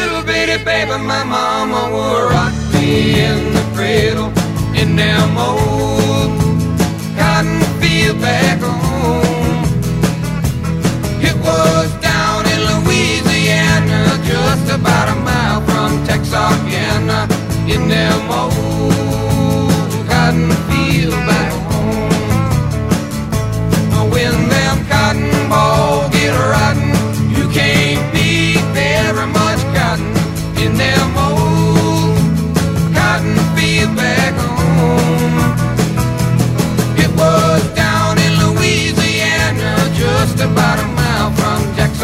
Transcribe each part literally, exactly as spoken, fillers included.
little bitty baby, my mama would rock me in the cradle in them old cotton field back home. It was down in Louisiana, just about a mile from Texarkana, in them old cotton field back home. When them cotton balls get rotten, you can't beat very much cotton in them old cotton field back home. It was down in Louisiana, just about a mile from Jackson.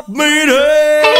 stop meaning.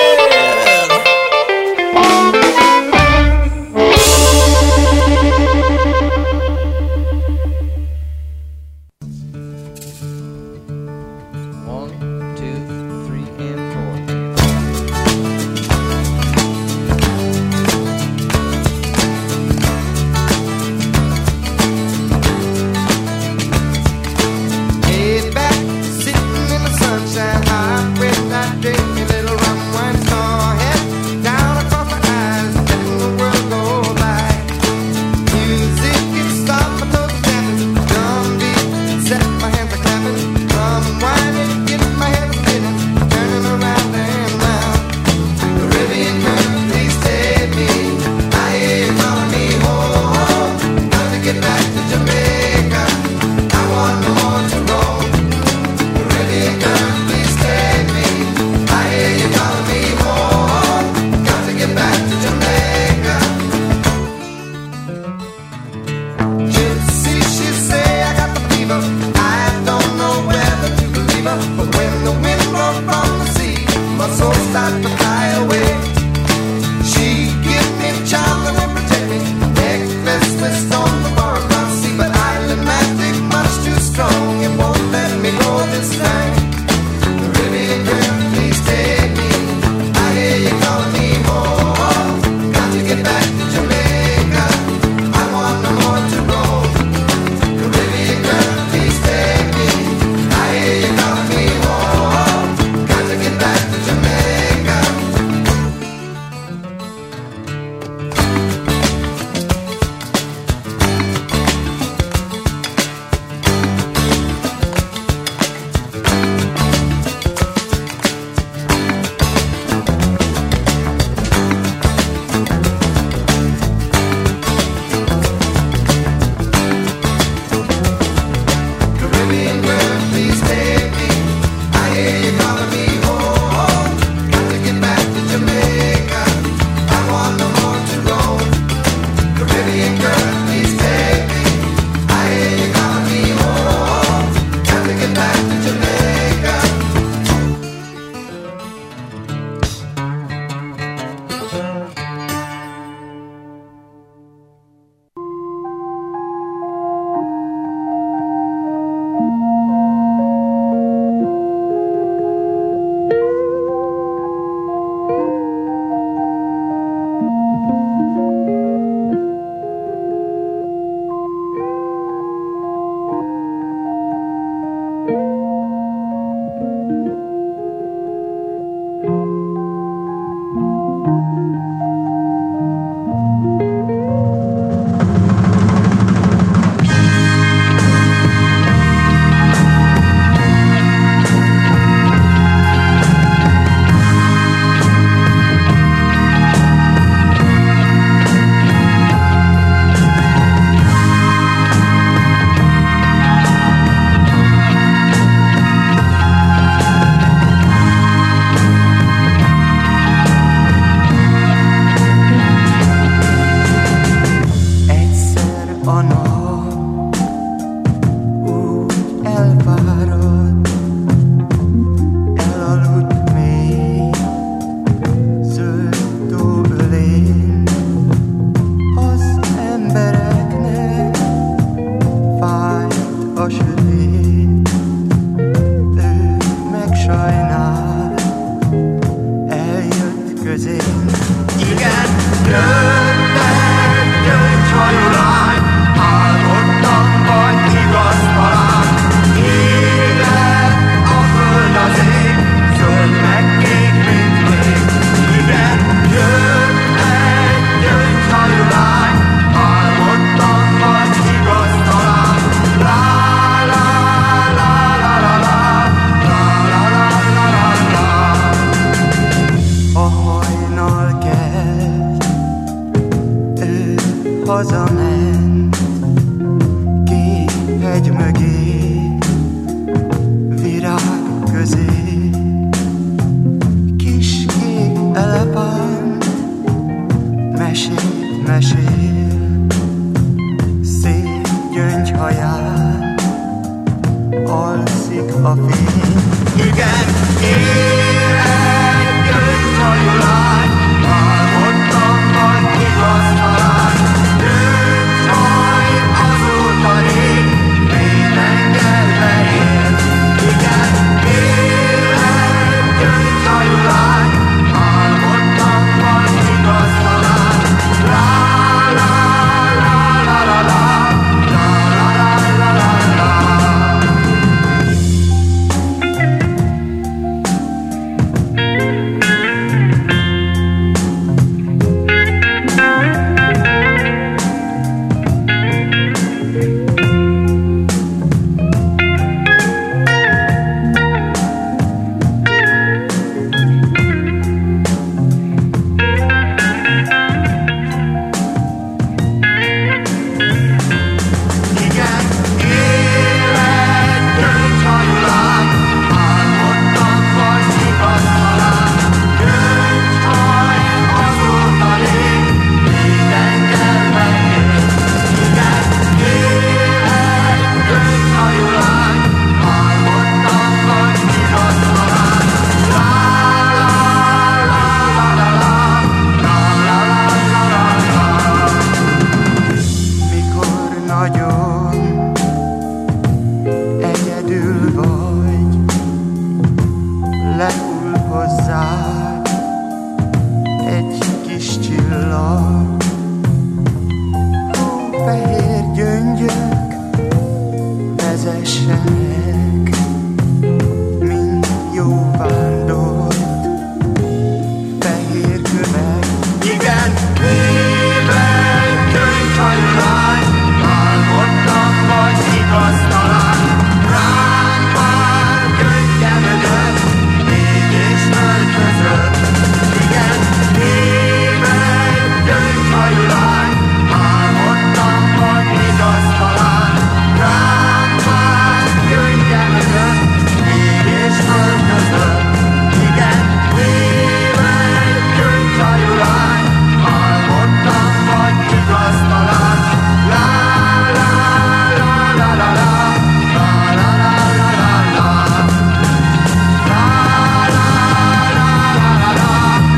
hazament két hegy mögé, virág közé. Kis kék elepánt mesél, mesél, szép gyöngyhaján alszik a fény. Igen, élet keressenek, mint jó vándor, fehér kövek. Igen, éven könyvhagylány, álmodtam vagy igaztalan, rám már könyvemödött, mégis öltözött. Igen, éven könyvhagylány, álmodtam vagy igaztalan, rám már könyvemödött, mégis öltözött. Igen, éven könyvhagylány, álmodtam vagy igaztalan, la la la la la la, la la la la la la, la la la la la,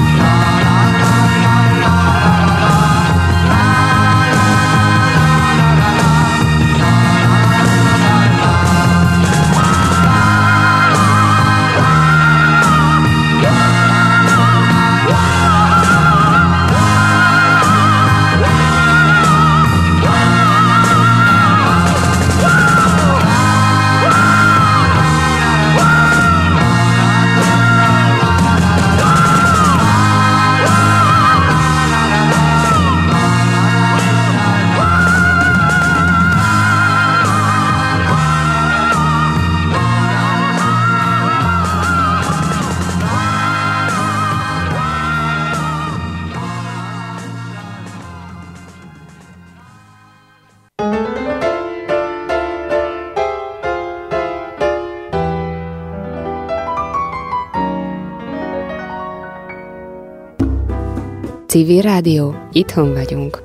Civil Rádió, itthon vagyunk.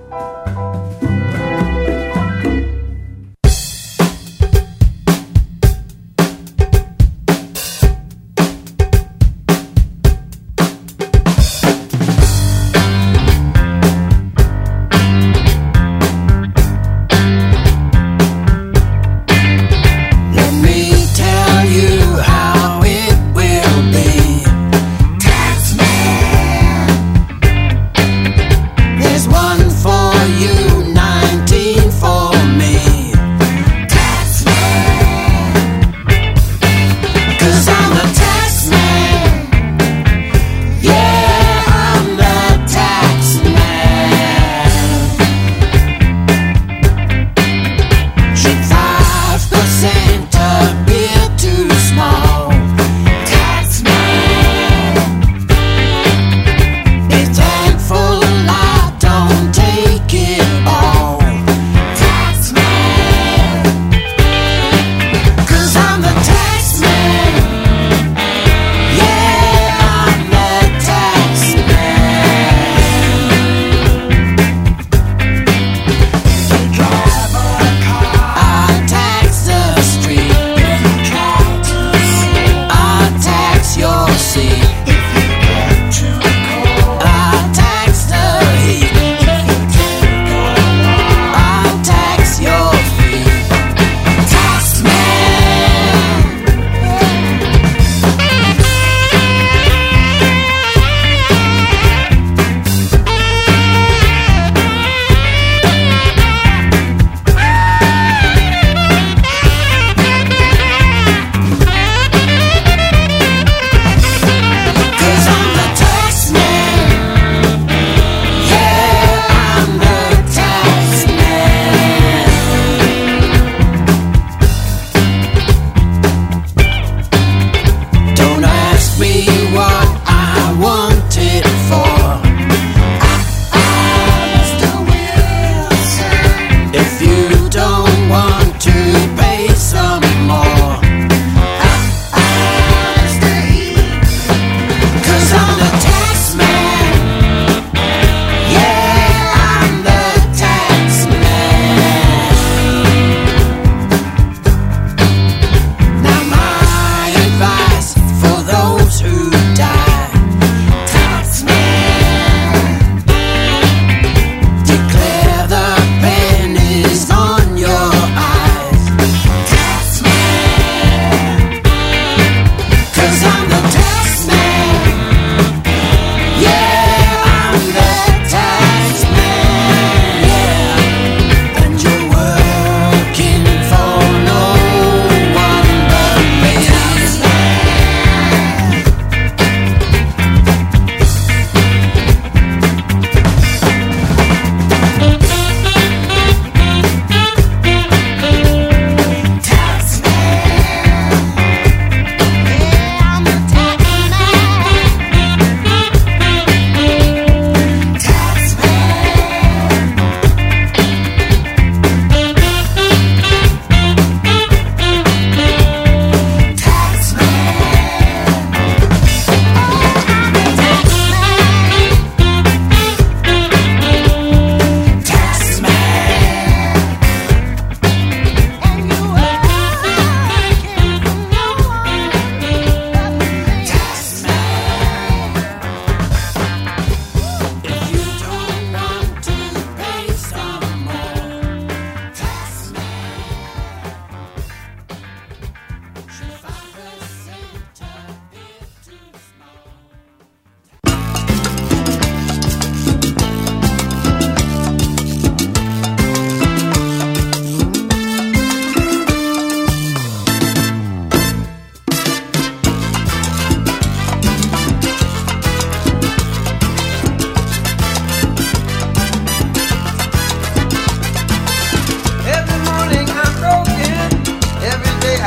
One for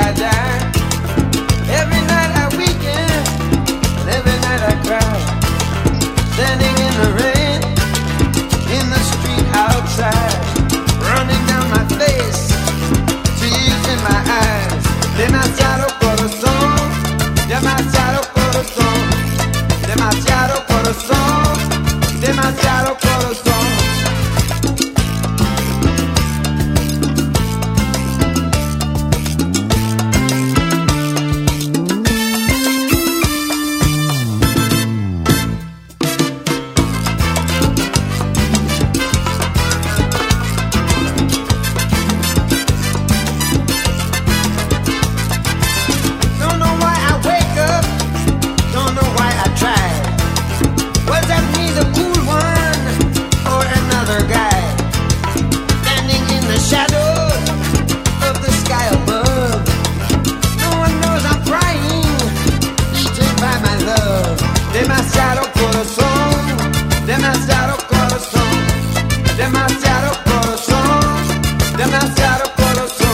I die. Every night I weaken, and every night I cry. Standing in the rain, in the street outside, running down my face, tears in my eyes. Demasiado corazón, demasiado corazón, demasiado corazón, demasiado corazón. Demasiado corazón, demasiado corazón, demasiado corazón, demasiado corazón.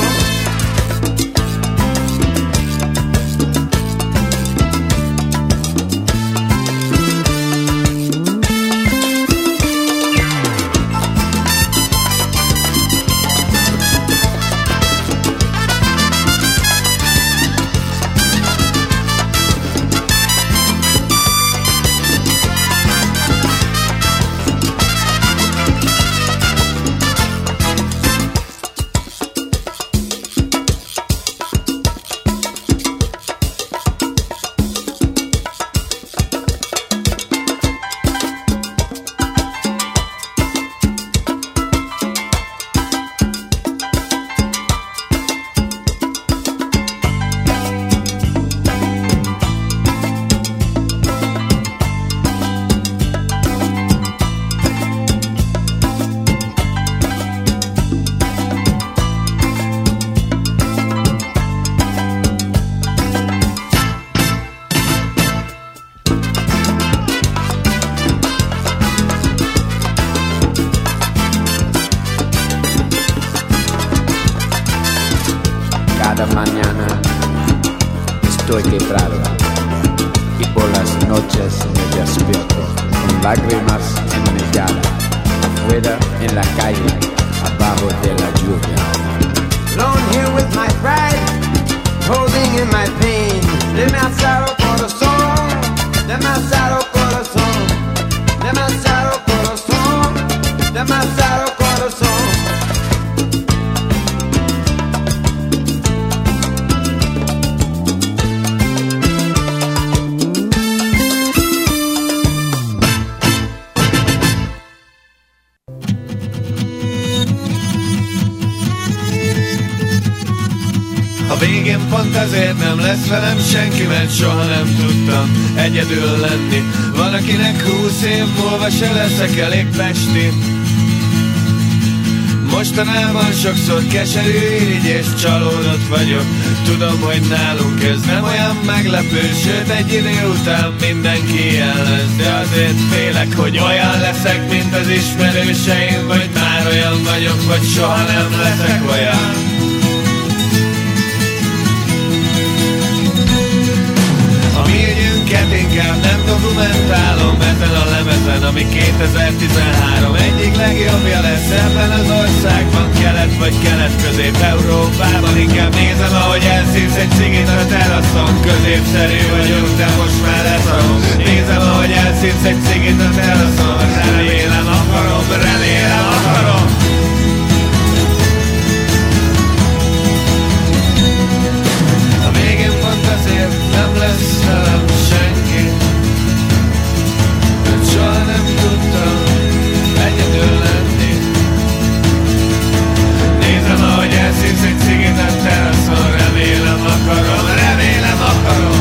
Cada mañana estoy quebrado y por las noches me despierto con lágrimas en mi cara, afuera en la calle, abajo de la lluvia. Alone here with my pride, holding in my pain. Demasiado corazón, demasiado corazón, demasiado corazón, demasiado corazón. A végén pont ezért nem lesz velem senki, mert soha nem tudtam egyedül lenni. Van, akinek húsz év múlva se leszek elég pesti. Mostanában sokszor keserű, így és csalódott vagyok. Tudom, hogy nálunk ez nem olyan meglepő, sőt egy idő után mindenki ilyen lesz. De azért félek, hogy olyan leszek, mint az ismerőseim, vagy már olyan vagyok, vagy soha nem leszek olyan. Inkább nem dokumentálom ezen a lemezen, ami kétezer-tizenhárom egyik legjobbja lesz ebben az országban, kelet vagy kelet-közép-európában. Inkább nézem, ahogy elszívsz egy cigit a teraszon. Középszerű vagyok, de most már leszarom. Nézem, ahogy elszívsz egy cigit a teraszon. Remélem akarom, remélem akarom. A végén pont azért nem lesz velem senki, mert soha nem tudtam egyedül lenni. Nézem, ahogy elszívsz egy cigit a teraszon. Remélem akarom, remélem akarom.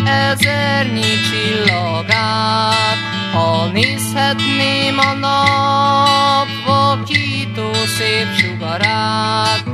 ezernyi csillagát, ha nézhetném a nap